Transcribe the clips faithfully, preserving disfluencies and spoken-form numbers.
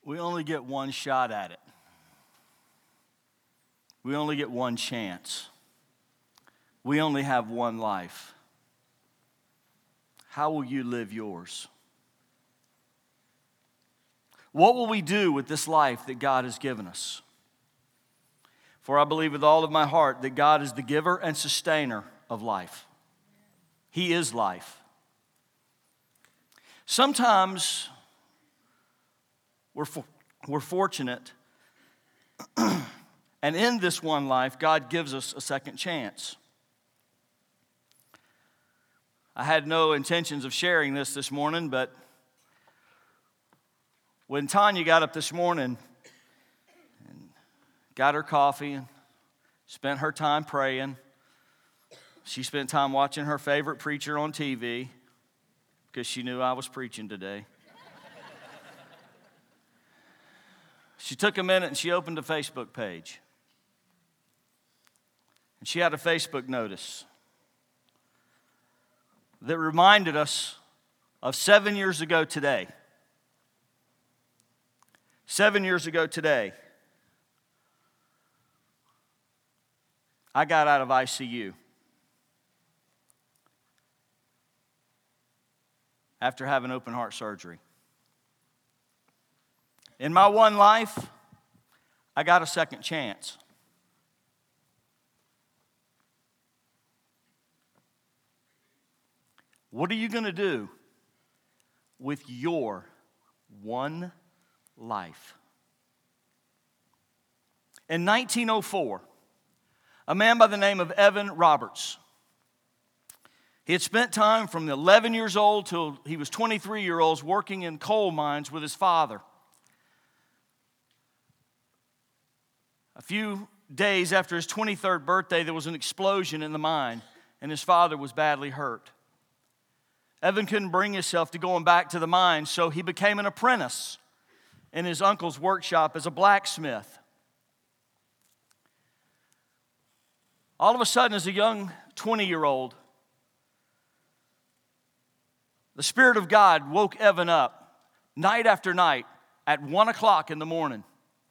We only get one shot at it. We only get one chance. We only have one life. How will you live yours? What will we do with this life that God has given us? For I believe with all of my heart that God is the giver and sustainer of life. He is life. Sometimes we're, for, we're fortunate, and in this one life, God gives us a second chance. I had no intentions of sharing this this morning, but when Tanya got up this morning and got her coffee and spent her time praying, she spent time watching her favorite preacher on T V because she knew I was preaching today. She took a minute and she opened a Facebook page. And she had a Facebook notice that reminded us of seven years ago today. Seven years ago today, I got out of I C U after having open heart surgery. In my one life, I got a second chance. What are you going to do with your one life? In nineteen oh four, a man by the name of Evan Roberts, he had spent time from eleven years old till he was twenty-three years old working in coal mines with his father. A few days after his twenty-third birthday, there was an explosion in the mine, and his father was badly hurt. Evan couldn't bring himself to going back to the mine, so he became an apprentice in his uncle's workshop as a blacksmith. All of a sudden, as a young twenty-year-old, the Spirit of God woke Evan up night after night at one o'clock in the morning.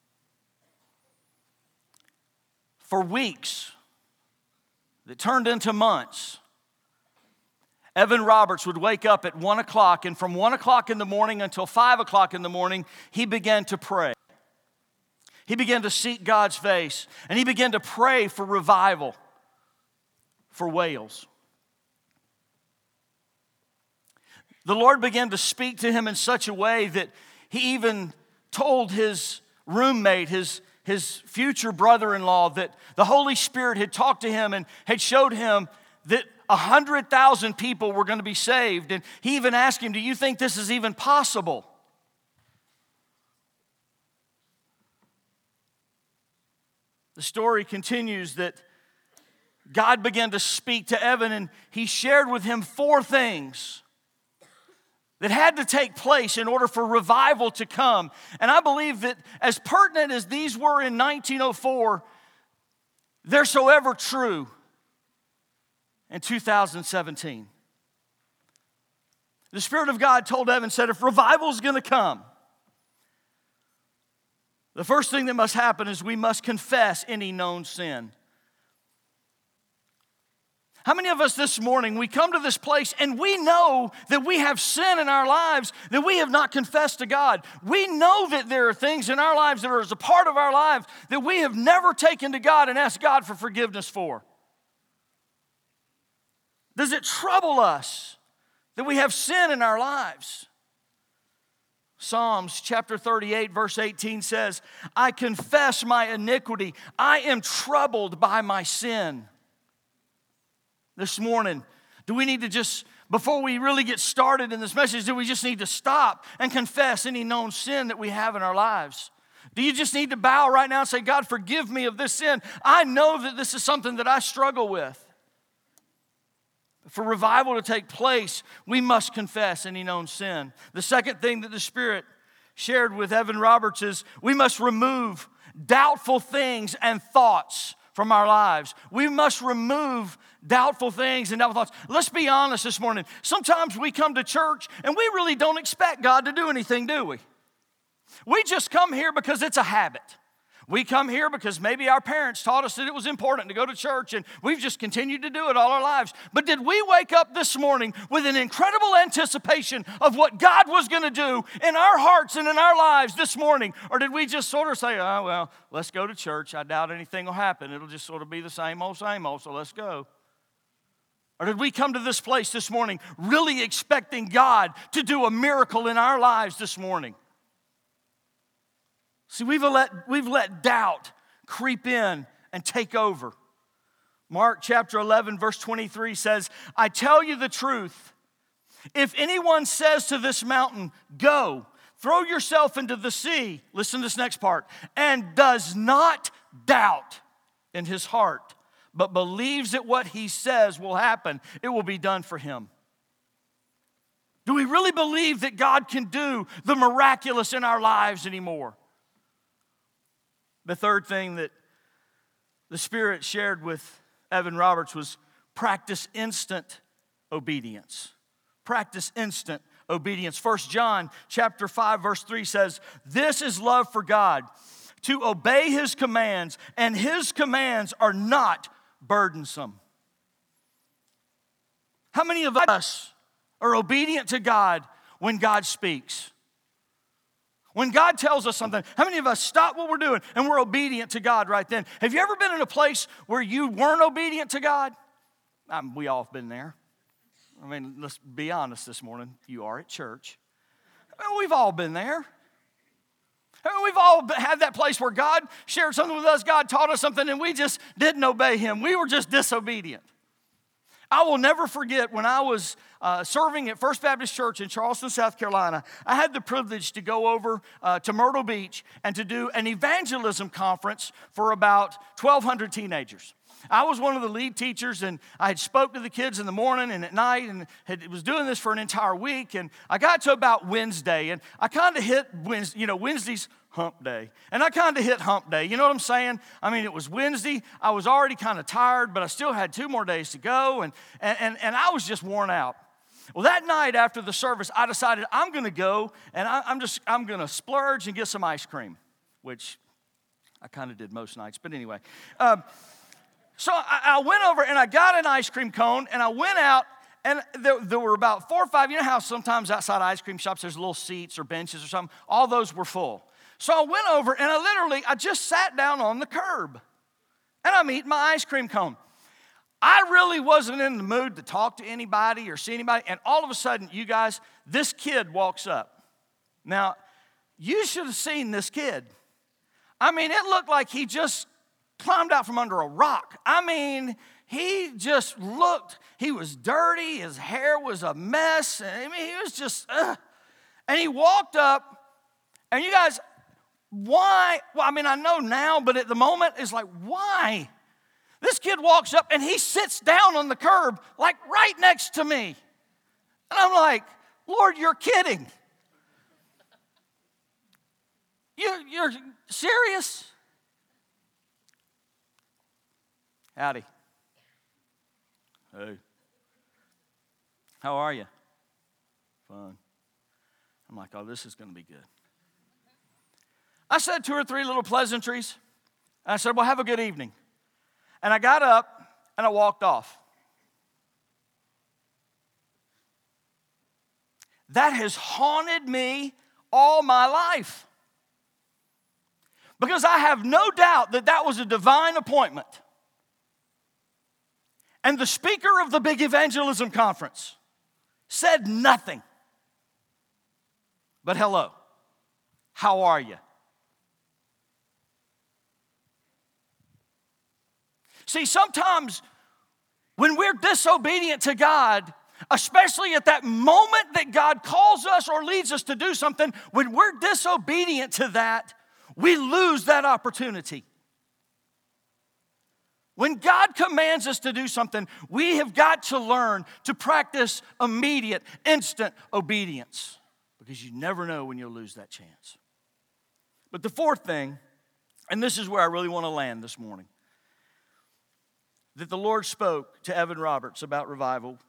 For weeks that turned into months, Evan Roberts would wake up at one o'clock, and from one o'clock in the morning until five o'clock in the morning, he began to pray. He began to seek God's face, and he began to pray for revival for Wales. The Lord began to speak to him in such a way that he even told his roommate, his, his future brother-in-law, that the Holy Spirit had talked to him and had showed him that one hundred thousand people were going to be saved. And he even asked him, do you think this is even possible? The story continues that God began to speak to Evan, and he shared with him four things that had to take place in order for revival to come. And I believe that as pertinent as these were in nineteen oh four, they're so ever true in two thousand seventeen. The Spirit of God told Evan, said, if revival is going to come, the first thing that must happen is we must confess any known sin. How many of us this morning, we come to this place and we know that we have sin in our lives that we have not confessed to God. We know that there are things in our lives that are as a part of our lives that we have never taken to God and asked God for forgiveness for. Does it trouble us that we have sin in our lives? Psalms chapter thirty-eight verse eighteen says, I confess my iniquity. I am troubled by my sin. This morning, do we need to just, before we really get started in this message, do we just need to stop and confess any known sin that we have in our lives? Do you just need to bow right now and say, God, forgive me of this sin? I know that this is something that I struggle with. For revival to take place, we must confess any known sin. The second thing that the Spirit shared with Evan Roberts is we must remove doubtful things and thoughts from our lives. We must remove doubtful things and doubtful thoughts. Let's be honest this morning. Sometimes we come to church and we really don't expect God to do anything, do we? We just come here because it's a habit. We come here because maybe our parents taught us that it was important to go to church, and we've just continued to do it all our lives. But did we wake up this morning with an incredible anticipation of what God was going to do in our hearts and in our lives this morning? Or did we just sort of say, oh, well, let's go to church. I doubt anything will happen. It'll just sort of be the same old, same old, so let's go. Or did we come to this place this morning really expecting God to do a miracle in our lives this morning? See, we've let, we've let doubt creep in and take over. Mark chapter eleven, verse twenty-three says, I tell you the truth. If anyone says to this mountain, go, throw yourself into the sea, listen to this next part, and does not doubt in his heart, but believes that what he says will happen, it will be done for him. Do we really believe that God can do the miraculous in our lives anymore? The third thing that the Spirit shared with Evan Roberts was practice instant obedience. Practice instant obedience. First John chapter five, verse three says, this is love for God, to obey His commands, and His commands are not burdensome. How many of us are obedient to God when God speaks? When God tells us something, how many of us stop what we're doing and we're obedient to God right then? Have you ever been in a place where you weren't obedient to God? I mean, we all have been there. I mean, let's be honest this morning. You are at church. I mean, we've all been there. I mean, we've all had that place where God shared something with us, God taught us something, and we just didn't obey Him. We were just disobedient. I will never forget when I was uh, serving at First Baptist Church in Charleston, South Carolina. I had the privilege to go over uh, to Myrtle Beach and to do an evangelism conference for about twelve hundred teenagers. I was one of the lead teachers, and I had spoke to the kids in the morning and at night, and had, was doing this for an entire week. And I got to about Wednesday, and I kind of hit Wednesday, you know, Wednesday's hump day. And I kind of hit hump day. You know what I'm saying? I mean, it was Wednesday. I was already kind of tired, but I still had two more days to go, and, and, and I was just worn out. Well, that night after the service, I decided I'm going to go, and I, I'm just, I'm going to splurge and get some ice cream, which I kind of did most nights, but anyway. Um, so I, I went over, and I got an ice cream cone, and I went out, and there, there were about four or five. You know how sometimes outside ice cream shops there's little seats or benches or something? All those were full. So I went over, and I literally, I just sat down on the curb, and I'm eating my ice cream cone. I really wasn't in the mood to talk to anybody or see anybody, and all of a sudden, you guys, this kid walks up. Now, you should have seen this kid. I mean, it looked like he just climbed out from under a rock. I mean, he just looked, he was dirty, his hair was a mess. I mean, he was just, ugh. And he walked up, and you guys, why? Well, I mean, I know now, but at the moment, it's like, why? This kid walks up, and he sits down on the curb, like right next to me. And I'm like, Lord, you're kidding. You, you're serious? Howdy. Hey. How are you? Fun. I'm like, oh, this is going to be good. I said two or three little pleasantries. And I said, well, have a good evening. And I got up and I walked off. That has haunted me all my life. Because I have no doubt that that was a divine appointment. And the speaker of the big evangelism conference said nothing but hello. How are you? See, sometimes when we're disobedient to God, especially at that moment that God calls us or leads us to do something, when we're disobedient to that, we lose that opportunity. When God commands us to do something, we have got to learn to practice immediate, instant obedience, because you never know when you'll lose that chance. But the fourth thing, and this is where I really want to land this morning, that the Lord spoke to Evan Roberts about revival.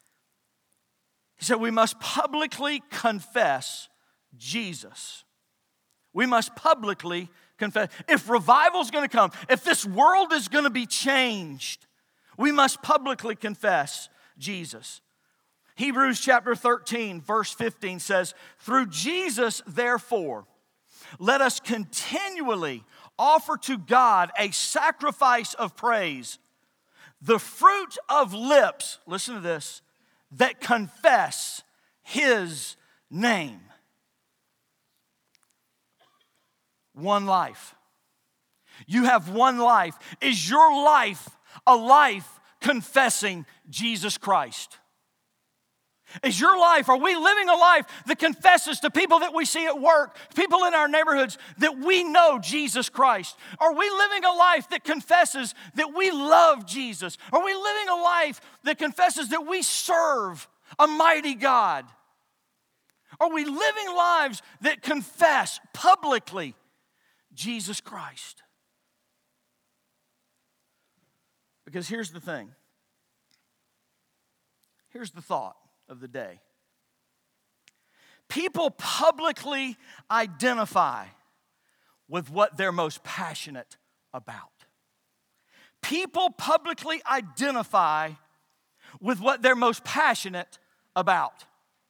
He said we must publicly confess Jesus We must publicly confess. If revival is going to come, if this world is going to be changed, we must publicly confess Jesus. Hebrews chapter thirteen, verse fifteen says, "Through Jesus, therefore, let us continually offer to God a sacrifice of praise, the fruit of lips," listen to this, "that confess His name." One life. You have one life. Is your life a life confessing Jesus Christ? Is your life, are we living a life that confesses to people that we see at work, people in our neighborhoods, that we know Jesus Christ? Are we living a life that confesses that we love Jesus? Are we living a life that confesses that we serve a mighty God? Are we living lives that confess publicly Jesus Christ? Because here's the thing. Here's the thought of the day. People publicly identify with what they're most passionate about. People publicly identify with what they're most passionate about.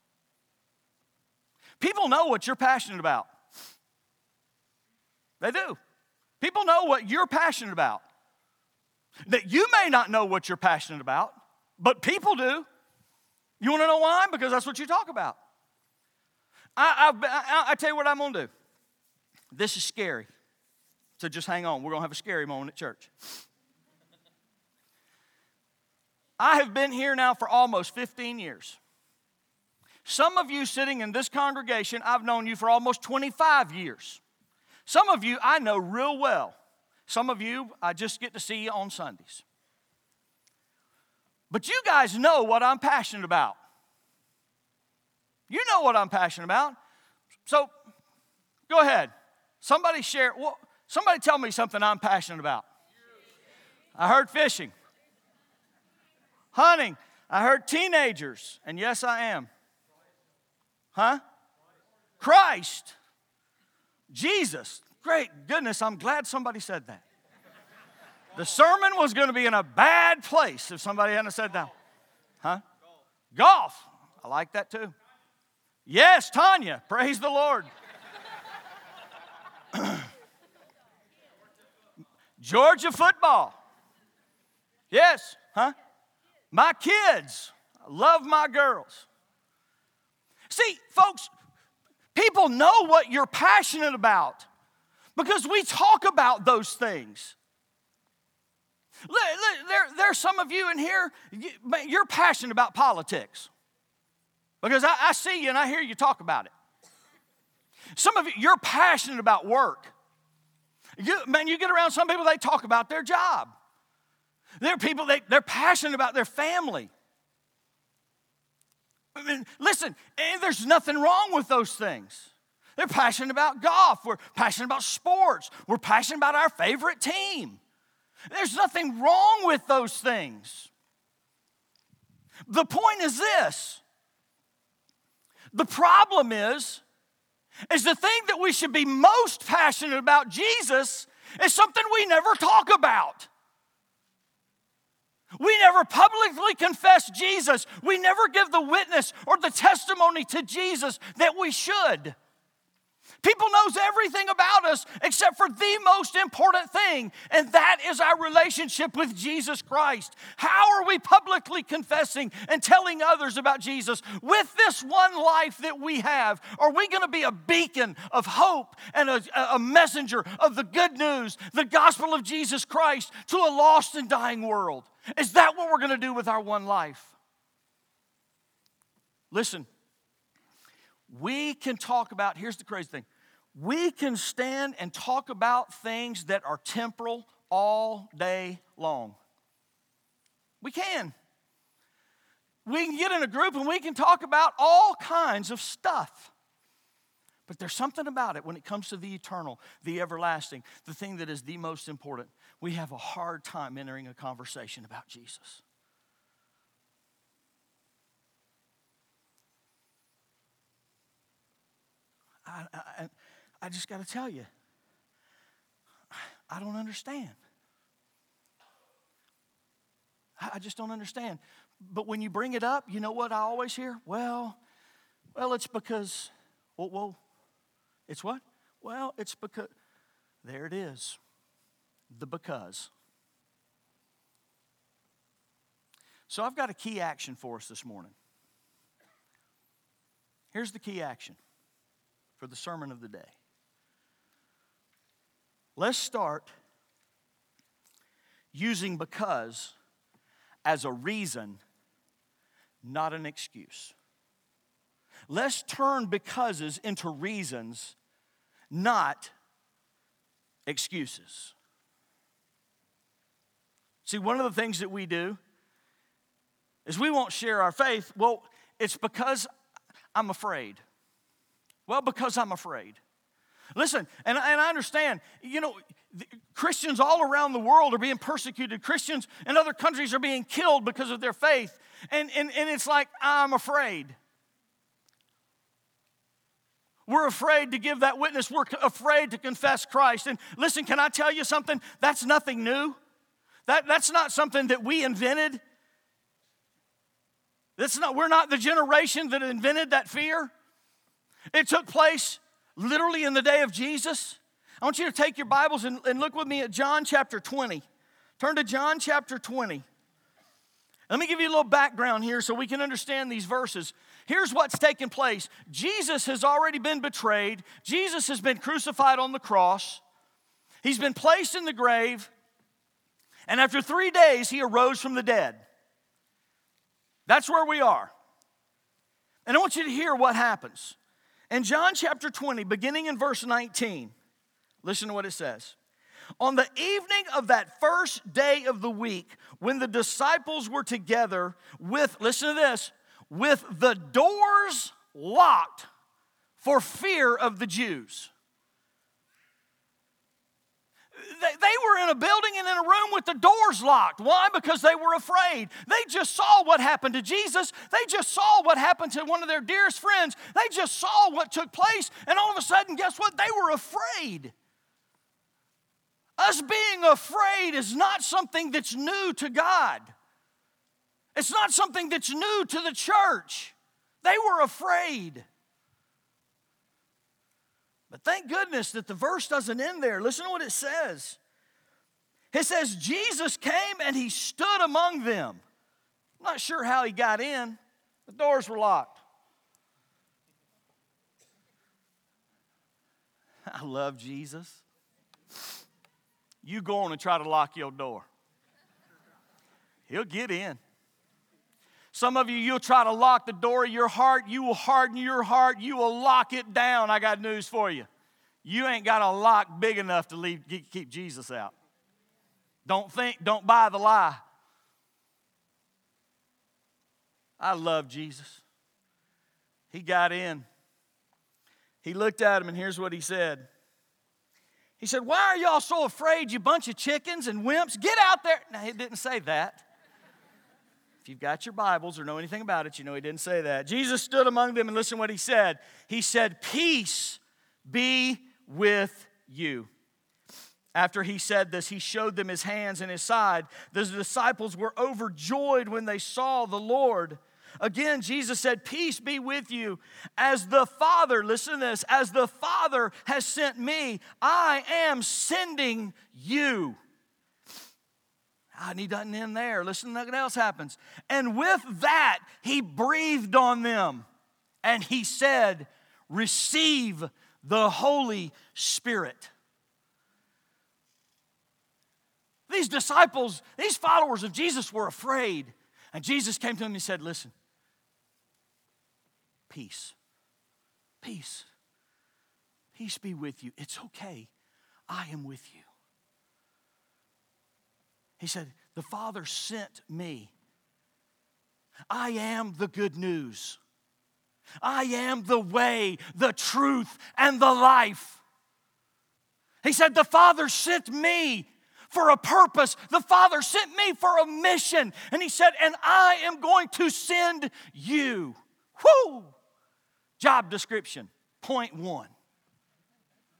People know what you're passionate about. They do. People know what you're passionate about. That you may not know what you're passionate about, but people do. You want to know why? Because that's what you talk about. I, I, I, I tell you what I'm going to do. This is scary. So just hang on. We're going to have a scary moment at church. I have been here now for almost fifteen years. Some of you sitting in this congregation, I've known you for almost twenty-five years. Some of you I know real well. Some of you I just get to see you on Sundays. But you guys know what I'm passionate about. You know what I'm passionate about. So go ahead. Somebody share. Well, somebody tell me something I'm passionate about. I heard fishing. Hunting. I heard teenagers. And yes, I am. Huh? Christ. Jesus. Great goodness, I'm glad somebody said that. The sermon was going to be in a bad place if somebody hadn't said that. Huh? Golf. I like that too. Yes, Tanya. Praise the Lord. Georgia football. Yes. Huh? My kids. I love my girls. See, folks, people know what you're passionate about because we talk about those things. There, there are some of you in here, you're passionate about politics because I, I see you and I hear you talk about it. Some of you, you're passionate about work. You, man, you get around some people, they talk about their job. There are people, they, they're passionate about their family. I mean, listen, there's nothing wrong with those things. They're passionate about golf. We're passionate about sports. We're passionate about our favorite team. There's nothing wrong with those things. The point is this. The problem is, is the thing that we should be most passionate about, Jesus, is something we never talk about. We never publicly confess Jesus. We never give the witness or the testimony to Jesus that we should. People knows everything about us except for the most important thing, and that is our relationship with Jesus Christ. How are we publicly confessing and telling others about Jesus? With this one life that we have, are we going to be a beacon of hope and a, a messenger of the good news, the gospel of Jesus Christ to a lost and dying world? Is that what we're going to do with our one life? Listen. We can talk about, here's the crazy thing. We can stand and talk about things that are temporal all day long. We can. We can get in a group and we can talk about all kinds of stuff. But there's something about it when it comes to the eternal, the everlasting, the thing that is the most important. We have a hard time entering a conversation about Jesus. I, I, I just got to tell you, I don't understand. I just don't understand. But when you bring it up, you know what I always hear? Well, well, it's because, whoa, whoa, it's what? Well, it's because, there it is, the because. So I've got a key action for us this morning. Here's the key action for the sermon of the day. Let's start using because as a reason, not an excuse. Let's turn becauses into reasons, not excuses. See, one of the things that we do is we won't share our faith. Well, it's because I'm afraid. Well, because I'm afraid. Listen, and, and I understand, you know, Christians all around the world are being persecuted. Christians in other countries are being killed because of their faith. And, and, and it's like, I'm afraid. We're afraid to give that witness. We're afraid to confess Christ. And listen, can I tell you something? That's nothing new. That, that's not something that we invented. That's not, we're not the generation that invented that fear. It took place literally in the day of Jesus. I want you to take your Bibles and, and look with me at John chapter twenty. Turn to John chapter twenty. Let me give you a little background here so we can understand these verses. Here's what's taken place. Jesus has already been betrayed. Jesus has been crucified on the cross. He's been placed in the grave. And after three days, he arose from the dead. That's where we are. And I want you to hear what happens. In John chapter twenty, beginning in verse nineteen, listen to what it says. On the evening of that first day of the week, when the disciples were together with, listen to this, with the doors locked for fear of the Jews. They, they were in a building and in a room with the doors locked. Why? Because they were afraid. They just saw what happened to Jesus. They just saw what happened to one of their dearest friends. They just saw what took place. And all of a sudden, guess what? They were afraid. Us being afraid is not something that's new to God. It's not something that's new to the church. They were afraid. But thank goodness that the verse doesn't end there. Listen to what it says. It says, Jesus came and he stood among them. I'm not sure how he got in. The doors were locked. I love Jesus. You go on and try to lock your door. He'll get in. Some of you, you'll try to lock the door of your heart. You will harden your heart. You will lock it down. I got news for you. You ain't got a lock big enough to leave, keep Jesus out. Don't think, don't buy the lie. I love Jesus. He got in. He looked at him, and here's what he said. He said, why are y'all so afraid, you bunch of chickens and wimps? Get out there. Now, he didn't say that. If you've got your Bibles or know anything about it, you know he didn't say that. Jesus stood among them, and listen to what he said. He said, peace be with you. After he said this, he showed them his hands and his side. The disciples were overjoyed when they saw the Lord. Again, Jesus said, peace be with you. As the Father, listen to this, as the Father has sent me, I am sending you. And he doesn't end there. Listen to what else happens. And with that, he breathed on them. And he said, receive the Holy Spirit. These disciples, these followers of Jesus were afraid. And Jesus came to them and he said, listen, peace, peace, peace be with you. It's okay. I am with you. He said, the Father sent me. I am the good news. I am the way, the truth, and the life. He said, the Father sent me for a purpose. The Father sent me for a mission. And he said, and I am going to send you. Whoo! Job description, point one.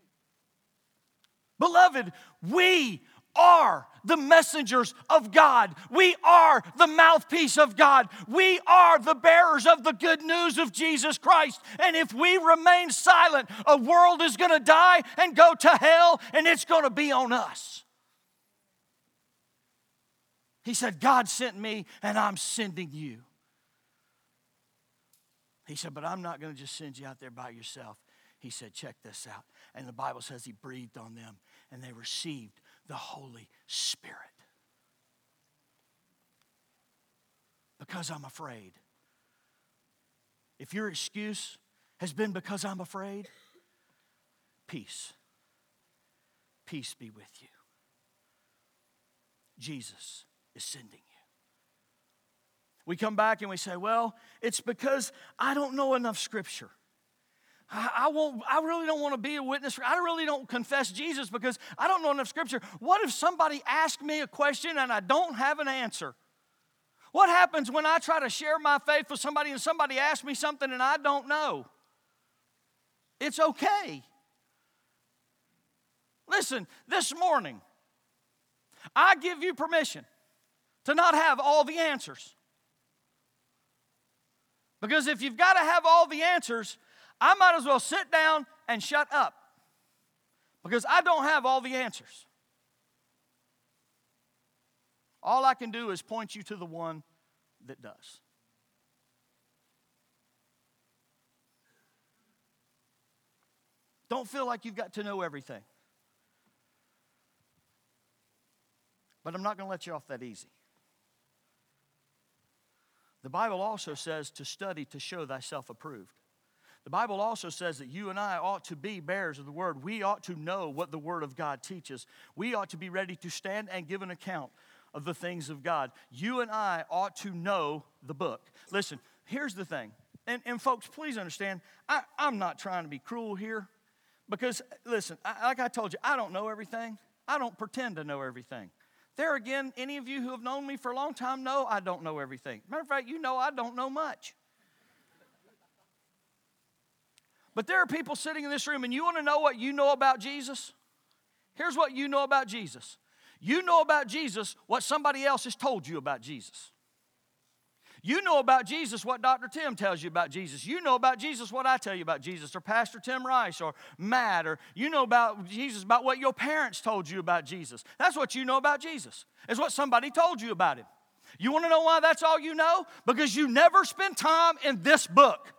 Beloved, we are the messengers of God. We are the mouthpiece of God. We are the bearers of the good news of Jesus Christ. And if we remain silent, a world is going to die and go to hell, and it's going to be on us. He said, God sent me, and I'm sending you. He said, but I'm not going to just send you out there by yourself. He said, check this out. And the Bible says he breathed on them, and they received the Holy Spirit. Because I'm afraid. If your excuse has been because I'm afraid, peace. Peace be with you. Jesus is sending you. We come back and we say, well, it's because I don't know enough Scripture. I, I, won't, I really don't want to be a witness. I really don't confess Jesus because I don't know enough Scripture. What if somebody asks me a question and I don't have an answer? What happens when I try to share my faith with somebody and somebody asks me something and I don't know? It's okay. Listen, this morning, I give you permission to not have all the answers. Because if you've got to have all the answers, I might as well sit down and shut up. Because I don't have all the answers. All I can do is point you to the one that does. Don't feel like you've got to know everything. But I'm not going to let you off that easy. The Bible also says to study to show thyself approved. The Bible also says that you and I ought to be bearers of the Word. We ought to know what the Word of God teaches. We ought to be ready to stand and give an account of the things of God. You and I ought to know the book. Listen, here's the thing. And, and folks, please understand, I, I'm not trying to be cruel here. Because, listen, I, like I told you, I don't know everything. I don't pretend to know everything. There again, any of you who have known me for a long time know I don't know everything. Matter of fact, you know I don't know much. But there are people sitting in this room, and you want to know what you know about Jesus? Here's what you know about Jesus. You know about Jesus what somebody else has told you about Jesus. You know about Jesus what Doctor Tim tells you about Jesus. You know about Jesus what I tell you about Jesus, or Pastor Tim Rice, or Matt, or you know about Jesus about what your parents told you about Jesus. That's what you know about Jesus, is what somebody told you about him. You want to know why that's all you know? Because you never spend time in this book.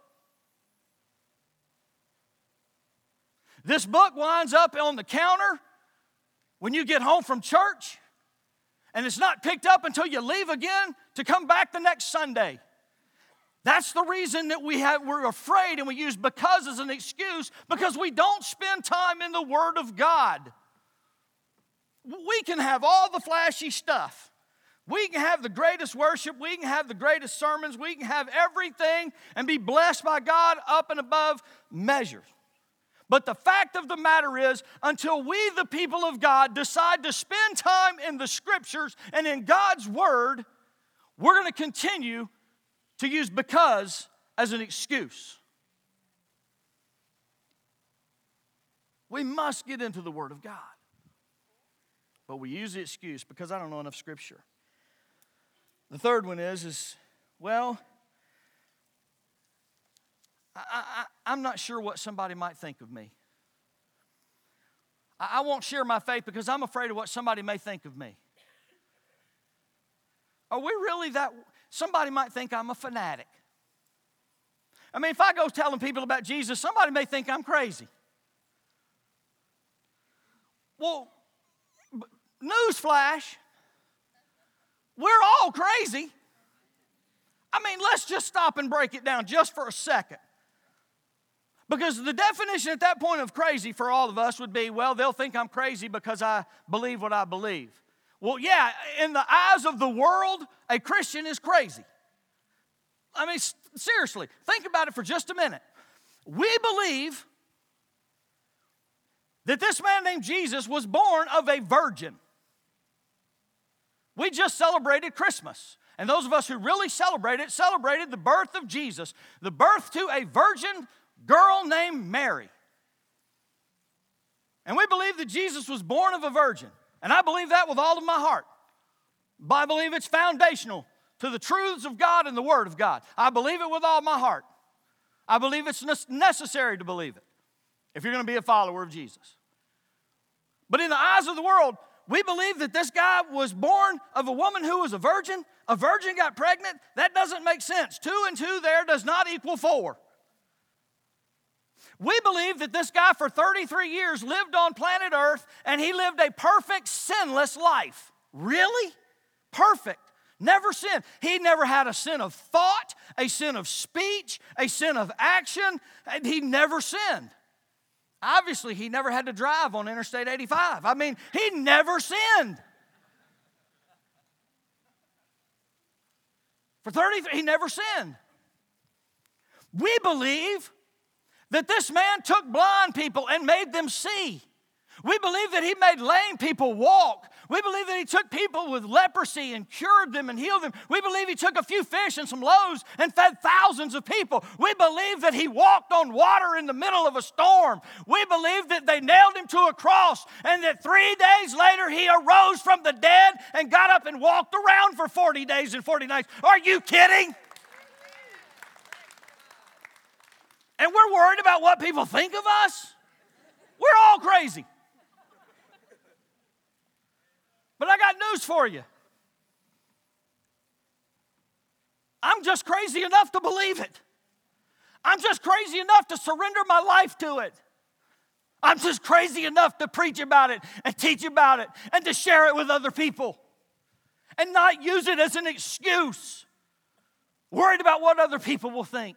This book winds up on the counter when you get home from church, and it's not picked up until you leave again to come back the next Sunday. That's the reason that we have, we're afraid and we use because as an excuse, because we don't spend time in the Word of God. We can have all the flashy stuff. We can have the greatest worship. We can have the greatest sermons. We can have everything and be blessed by God up and above measure. But the fact of the matter is, until we, the people of God, decide to spend time in the Scriptures and in God's Word, we're going to continue to use because as an excuse. We must get into the Word of God. But we use the excuse because I don't know enough Scripture. The third one is, is well, I, I, I'm not sure what somebody might think of me. I, I won't share my faith because I'm afraid of what somebody may think of me. Are we really that? Somebody might think I'm a fanatic. I mean, if I go telling people about Jesus, somebody may think I'm crazy. Well, newsflash, we're all crazy. I mean, let's just stop and break it down just for a second. Because the definition at that point of crazy for all of us would be, well, they'll think I'm crazy because I believe what I believe. Well, yeah, in the eyes of the world, a Christian is crazy. I mean, seriously, think about it for just a minute. We believe that this man named Jesus was born of a virgin. We just celebrated Christmas. And those of us who really celebrated it, celebrated the birth of Jesus, the birth to a virgin girl named Mary. And we believe that Jesus was born of a virgin. And I believe that with all of my heart. I believe it's foundational to the truths of God and the Word of God. I believe it with all my heart. I believe it's necessary to believe it if you're going to be a follower of Jesus. But in the eyes of the world, we believe that this guy was born of a woman who was a virgin. A virgin got pregnant. That doesn't make sense. Two and two there does not equal four. We believe that this guy for thirty-three years lived on planet Earth and he lived a perfect, sinless life. Really? Perfect. Never sinned. He never had a sin of thought, a sin of speech, a sin of action, and he never sinned. Obviously, he never had to drive on Interstate eighty-five. I mean, he never sinned. For thirty-three, he never sinned. We believe that this man took blind people and made them see. We believe that he made lame people walk. We believe that he took people with leprosy and cured them and healed them. We believe he took a few fish and some loaves and fed thousands of people. We believe that he walked on water in the middle of a storm. We believe that they nailed him to a cross and that three days later he arose from the dead and got up and walked around for forty days and forty nights. Are you kidding? And we're worried about what people think of us? We're all crazy. But I got news for you. I'm just crazy enough to believe it. I'm just crazy enough to surrender my life to it. I'm just crazy enough to preach about it and teach about it and to share it with other people and not use it as an excuse, worried about what other people will think.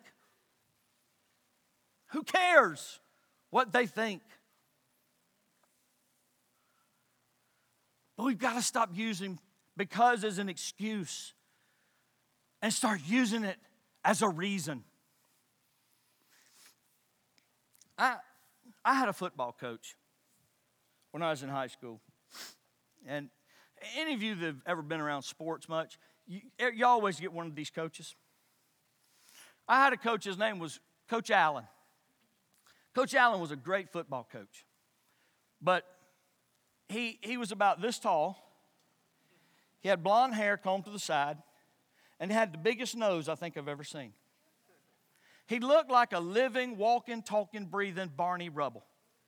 Who cares what they think? But we've got to stop using because as an excuse and start using it as a reason. I, I had a football coach when I was in high school. And any of you that have ever been around sports much, you, you always get one of these coaches. I had a coach, his name was Coach Allen. Coach Allen was a great football coach. But He, he was about this tall. He had blonde hair combed to the side. And he had the biggest nose I think I've ever seen. He looked like a living, walking, talking, breathing Barney Rubble.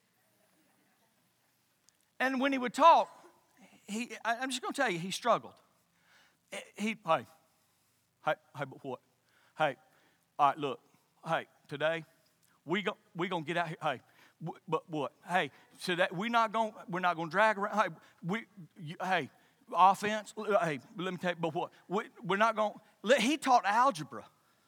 And when he would talk, he, I, I'm just going to tell you, he struggled. He, hey, hey, hey, but what? Hey, all right, look, hey, today, we go, we going to get out here, hey. But what? Hey, so that we're not going. We're not going to drag around. Hey, we. You, hey, offense. Hey, let me tell you. But what? We, we're not going. He taught algebra.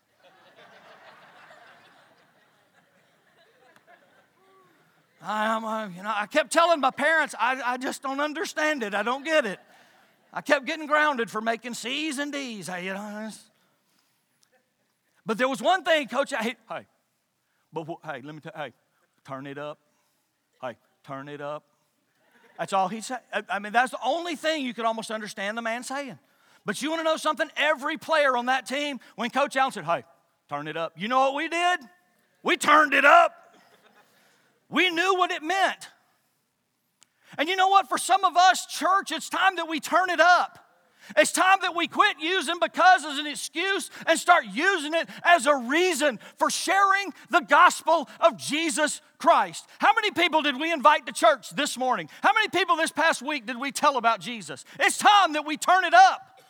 I, I, you know, I kept telling my parents, I, I just don't understand it. I don't get it. I kept getting grounded for making C's and D's. Hey, you know. But there was one thing, Coach. I, hey, but what, hey, let me tell. Hey. Turn it up. Hey, turn it up. That's all he said. I mean, that's the only thing you could almost understand the man saying. But you want to know something? Every player on that team, when Coach Allen said, hey, turn it up. You know what we did? We turned it up. We knew what it meant. And you know what? For some of us, church, it's time that we turn it up. It's time that we quit using because as an excuse and start using it as a reason for sharing the gospel of Jesus Christ. How many people did we invite to church this morning? How many people this past week did we tell about Jesus? It's time that we turn it up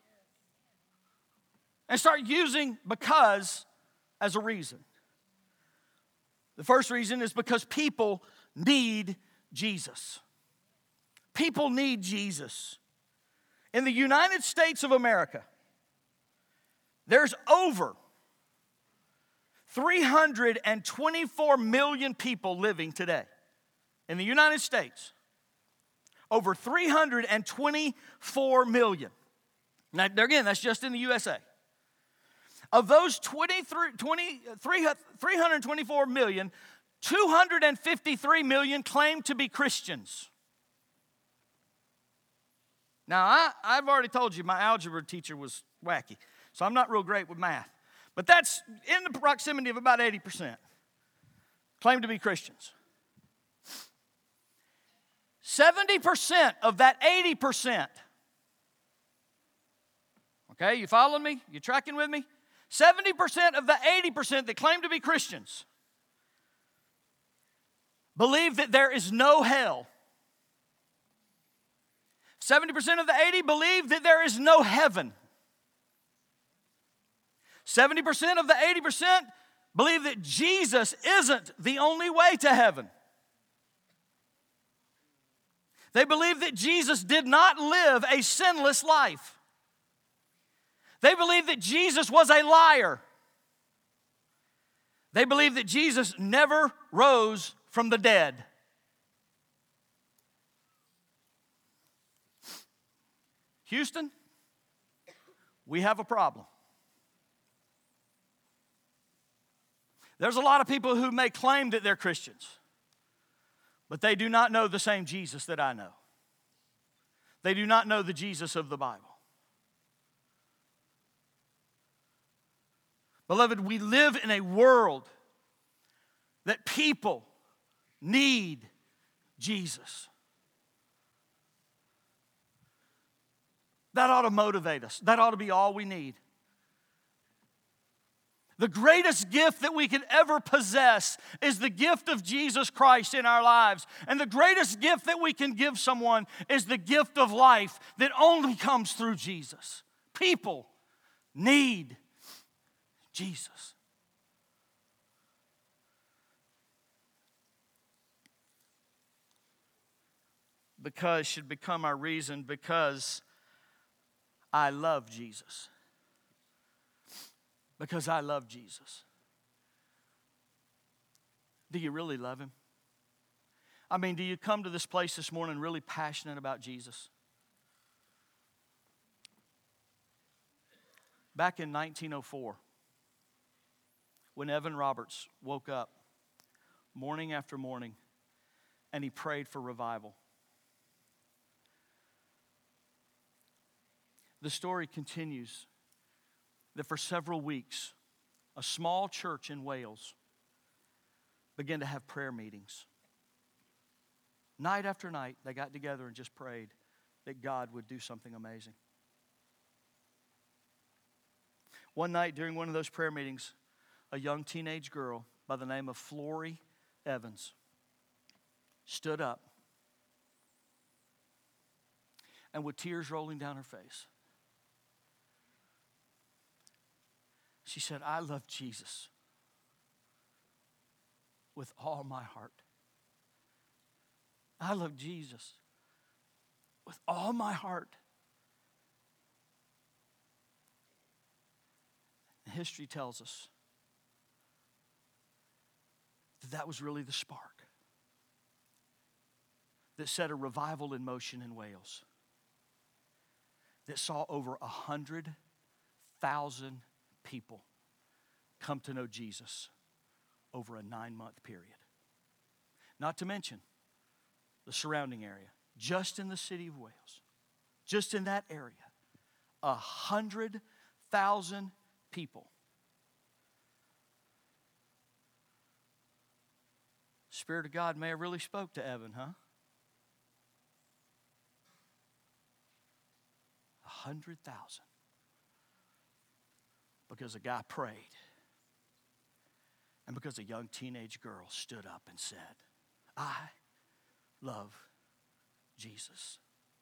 and start using because as a reason. The first reason is because people need Jesus. People need Jesus. In the United States of America, there's over three hundred twenty-four million people living today. In the United States, over three hundred twenty-four million. Now, again, that's just in the U S A. Of those twenty-three, twenty, three hundred twenty-four million, two hundred fifty-three million claim to be Christians. Now, I, I've already told you my algebra teacher was wacky, so I'm not real great with math. But that's in the proximity of about eighty percent claim to be Christians. seventy percent of that eighty percent, okay, you following me? You tracking with me? seventy percent of the eighty percent that claim to be Christians believe that there is no hell. seventy percent of the eighty believe that there is no heaven. seventy percent of the eighty percent believe that Jesus isn't the only way to heaven. They believe that Jesus did not live a sinless life. They believe that Jesus was a liar. They believe that Jesus never rose from the dead. Houston, we have a problem. There's a lot of people who may claim that they're Christians, but they do not know the same Jesus that I know. They do not know the Jesus of the Bible. Beloved, we live in a world that people need Jesus. That ought to motivate us. That ought to be all we need. The greatest gift that we could ever possess is the gift of Jesus Christ in our lives. And the greatest gift that we can give someone is the gift of life that only comes through Jesus. People need Jesus. Because should become our reason, because I love Jesus. Because I love Jesus. Do you really love Him? I mean, do you come to this place this morning really passionate about Jesus? Back in nineteen oh four, when Evan Roberts woke up morning after morning and he prayed for revival, the story continues that for several weeks, a small church in Wales began to have prayer meetings. Night after night, they got together and just prayed that God would do something amazing. One night during one of those prayer meetings, a young teenage girl by the name of Flory Evans stood up and with tears rolling down her face, she said, I love Jesus with all my heart. I love Jesus with all my heart. And history tells us that that was really the spark that set a revival in motion in Wales that saw over a hundred thousand people come to know Jesus over a nine-month period. Not to mention the surrounding area. Just in the city of Wales, just in that area, a hundred thousand people. Spirit of God may have really spoke to Evan, huh? A hundred thousand. Because a guy prayed. And because a young teenage girl stood up and said, I love Jesus.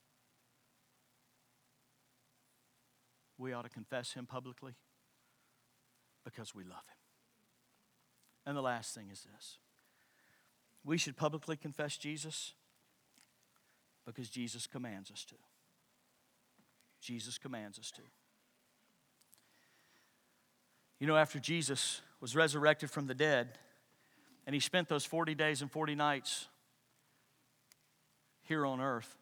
We ought to confess Him publicly because we love Him. And the last thing is this. We should publicly confess Jesus because Jesus commands us to. Jesus commands us to. You know, after Jesus was resurrected from the dead, and He spent those forty days and forty nights here on earth,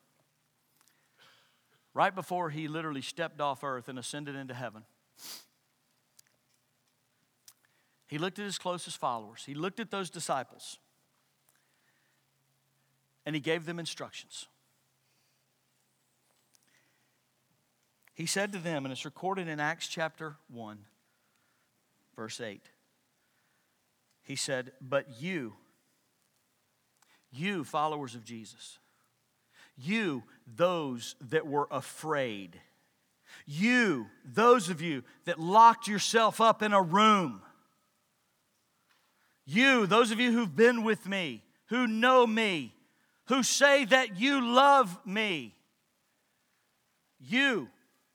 right before He literally stepped off earth and ascended into heaven, He looked at His closest followers. He looked at those disciples, and He gave them instructions. He said to them, and it's recorded in Acts chapter one, verse eight. He said, but you, you followers of Jesus, You, those that were afraid. You, those of you that locked yourself up in a room. You, those of you who've been with me, who know me, who say that you love me. You,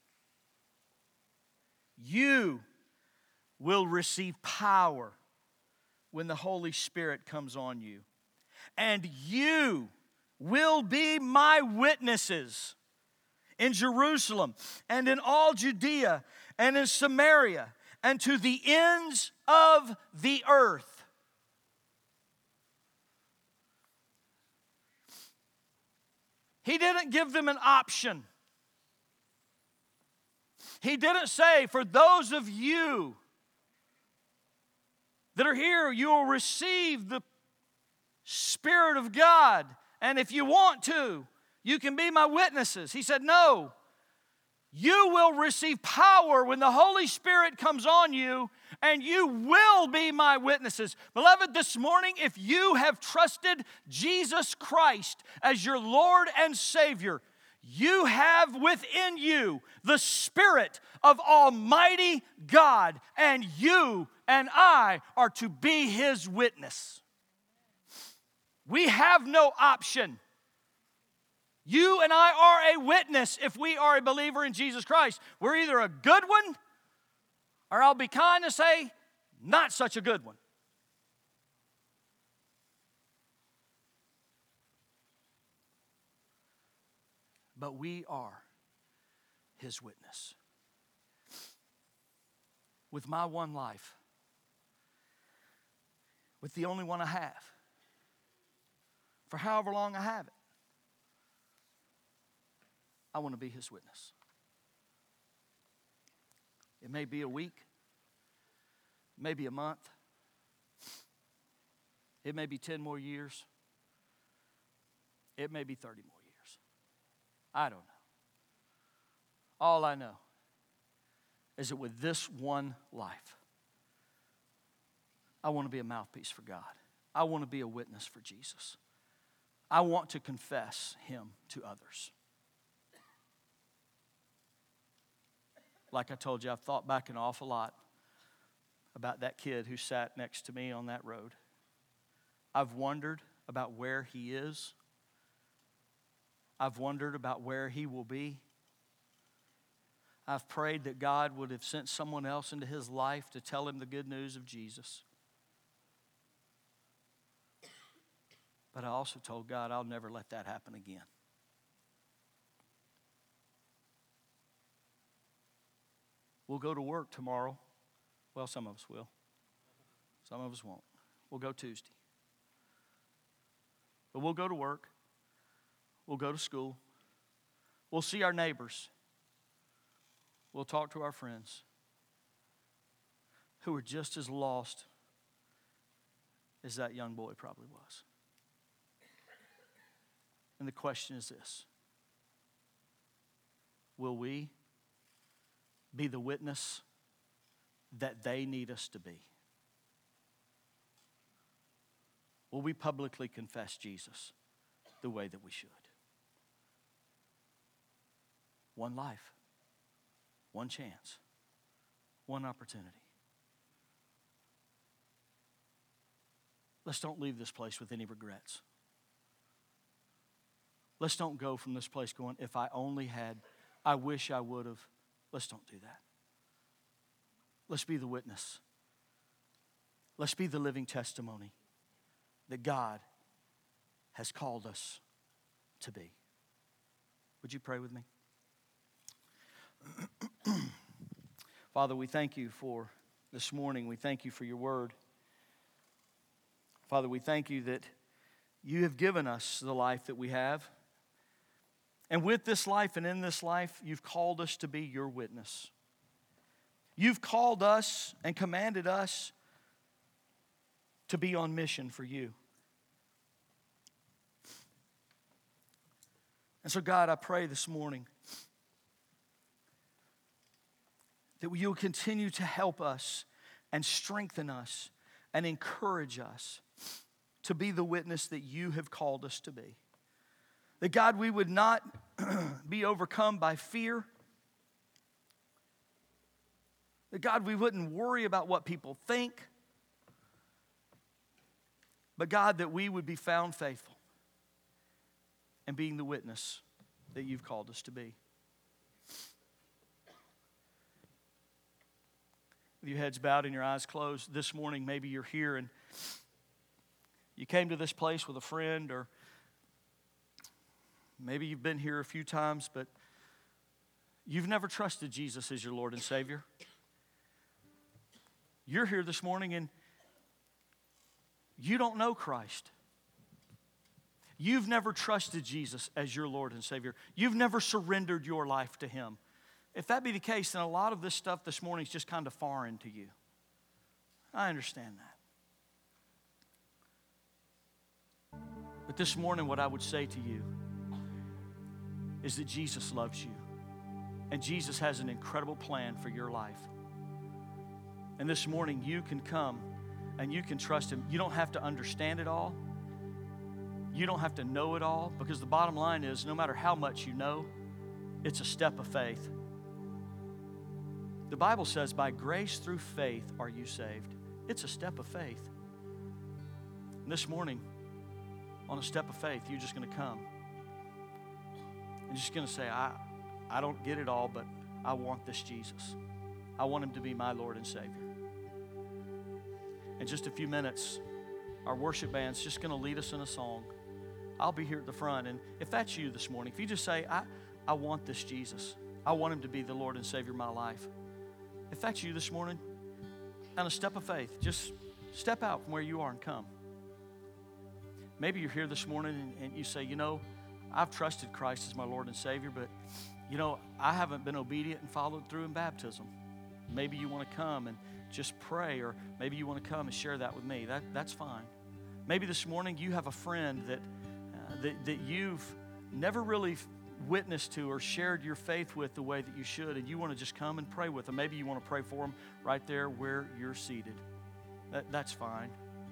you will receive power when the Holy Spirit comes on you. And you will be my witnesses in Jerusalem and in all Judea and in Samaria and to the ends of the earth. He didn't give them an option. He didn't say, for those of you that are here, you will receive the Spirit of God. And if you want to, you can be my witnesses. He said, no. You will receive power when the Holy Spirit comes on you, and you will be my witnesses. Beloved, this morning, if you have trusted Jesus Christ as your Lord and Savior, you have within you the Spirit of Almighty God, and you and I are to be His witness. We have no option. You and I are a witness if we are a believer in Jesus Christ. We're either a good one, or I'll be kind to say, not such a good one. But we are His witness. With my one life, with the only one I have, for however long I have it, I want to be His witness. It may be a week, maybe a month, it may be ten more years, it may be thirty more years. I don't know. All I know is that with this one life, I want to be a mouthpiece for God. I want to be a witness for Jesus. I want to confess Him to others. Like I told you, I've thought back an awful lot about that kid who sat next to me on that road. I've wondered about where he is. I've wondered about where he will be. I've prayed that God would have sent someone else into his life to tell him the good news of Jesus. But I also told God I'll never let that happen again. We'll go to work tomorrow. Well, some of us will. Some of us won't. We'll go Tuesday. But we'll go to work. We'll go to school. We'll see our neighbors. We'll talk to our friends who are just as lost as that young boy probably was. And the question is this: will we be the witness that they need us to be? Will we publicly confess Jesus the way that we should? One life, one chance, one opportunity. Let's don't leave this place with any regrets. Let's don't go from this place going, if I only had, I wish I would have. Let's don't do that. Let's be the witness. Let's be the living testimony that God has called us to be. Would you pray with me? Father, we thank you for this morning. We thank you for your word. Father, we thank you that you have given us the life that we have. And with this life and in this life, you've called us to be your witness. You've called us and commanded us to be on mission for you. And so, God, I pray this morning that you'll continue to help us and strengthen us and encourage us to be the witness that you have called us to be. That God, we would not be overcome by fear. That God, we wouldn't worry about what people think. But God, that we would be found faithful and being the witness that you've called us to be. With your heads bowed and your eyes closed, this morning maybe you're here and you came to this place with a friend, or maybe you've been here a few times, but you've never trusted Jesus as your Lord and Savior. You're here this morning and you don't know Christ. You've never trusted Jesus as your Lord and Savior. You've never surrendered your life to Him. If that be the case, then a lot of this stuff this morning is just kind of foreign to you. I understand that. But this morning, what I would say to you is that Jesus loves you. And Jesus has an incredible plan for your life. And this morning, you can come and you can trust Him. You don't have to understand it all. You don't have to know it all, because the bottom line is, no matter how much you know, it's a step of faith. The Bible says, by grace through faith are you saved. It's a step of faith. And this morning, on a step of faith, you're just going to come. And just going to say, I, I don't get it all, but I want this Jesus. I want Him to be my Lord and Savior. In just a few minutes, our worship band's just going to lead us in a song. I'll be here at the front, and if that's you this morning, if you just say, I, I want this Jesus. I want Him to be the Lord and Savior of my life. If that's you this morning, on a step of faith, just step out from where you are and come. Maybe you're here this morning and, and you say, you know, I've trusted Christ as my Lord and Savior, but, you know, I haven't been obedient and followed through in baptism. Maybe you want to come and just pray, or maybe you want to come and share that with me. That, that's fine. Maybe this morning you have a friend that, uh, that, that you've never really witnessed to or shared your faith with the way that you should, and you want to just come and pray with them. Maybe you want to pray for them right there where you're seated. That, that's fine.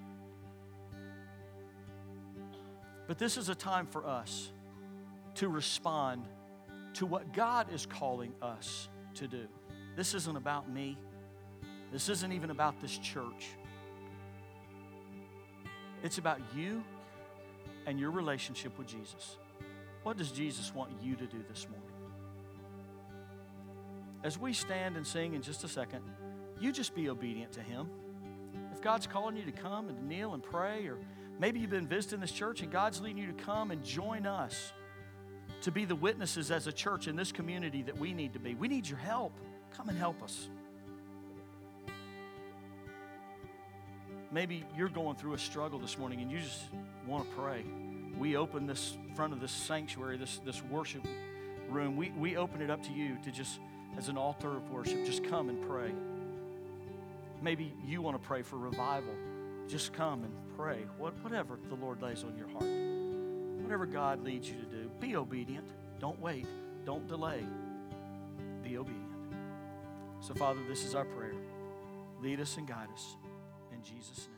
But this is a time for us to respond to what God is calling us to do. This isn't about me. This isn't even about this church. It's about you and your relationship with Jesus. What does Jesus want you to do this morning? As we stand and sing in just a second, you just be obedient to Him. If God's calling you to come and to kneel and pray, or maybe you've been visiting this church and God's leading you to come and join us to be the witnesses as a church in this community that we need to be. We need your help. Come and help us. Maybe you're going through a struggle this morning and you just want to pray. We open this front of this sanctuary, this, this worship room. We, we open it up to you to just, as an altar of worship, just come and pray. Maybe you want to pray for revival. Just come and pray. What, whatever the Lord lays on your heart. Whatever God leads you to do. Be obedient. Don't wait. Don't delay. Be obedient. So, Father, this is our prayer. Lead us and guide us. In Jesus' name.